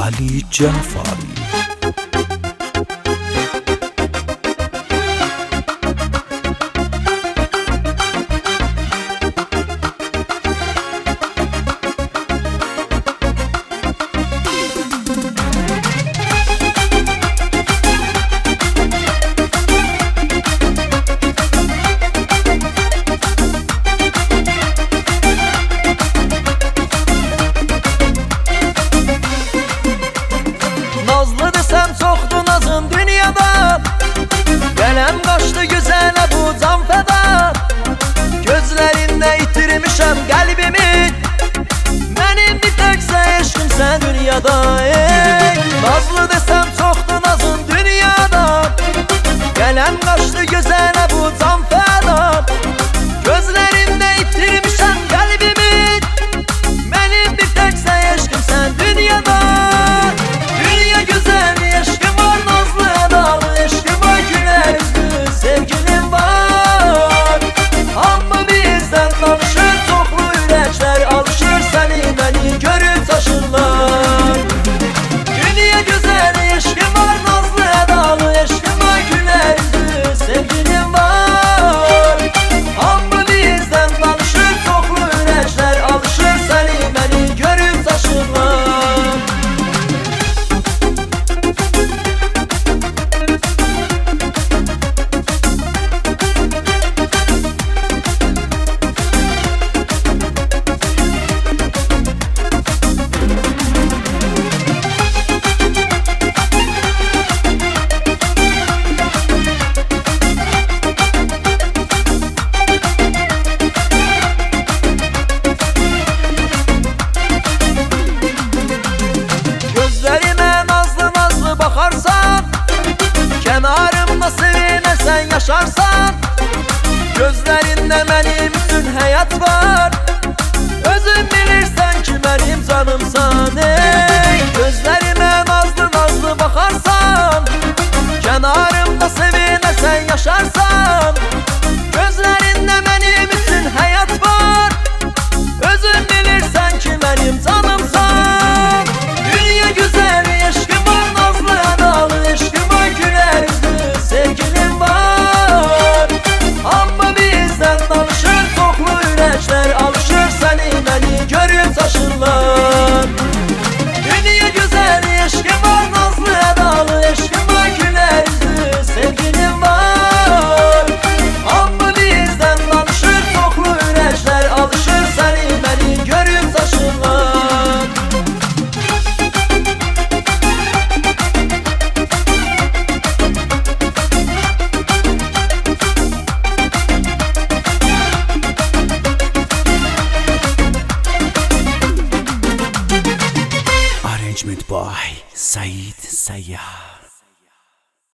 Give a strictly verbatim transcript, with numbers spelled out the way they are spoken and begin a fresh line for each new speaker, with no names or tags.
Ali Cafari.
Nazlı desem çoxdu nazın dünyada, Qələm qaçdı gözələ bu can fəda. Gözlərində itirmişəm qəlbimi, Mənim bir təksə eşqimsən dünyada. Ey, nazlı desem çoxdu nazın dünyada, Qələm qaçdı gözələ bu can fəda. Gözlərində itirmişəm qəlbimi, Mənim bir təksə eşqimsən dünyada. Kənarımda sevinərsən, yaşarsan, Gözlərində mənim üçün həyat var. Özün bilirsən ki, mənim canımsan. Ey, gözlərimə nazlı nazlı baxarsan, Kənarımda sevinərsən, yaşarsan, Gözlərində mənim üçün həyat var. Özün bilirsən ki, mənim canımsan. Dünya gözəl, eşqim var, nazlı ədalı, eşqim var, gülər üzlü sevgilim var. Amma bizdən danışır çoxlu ürəklər, alışır səni məni görüb çaşırlar. Dünya gözəl, eşqim var, nazlı ədalı, eşqim var, gülər üzlü sevgilim var. Amma bizdən danışır çoxlu ürəklər, alışır səni məni görüb çaşırlar.
Arrangement by Said Sayyah.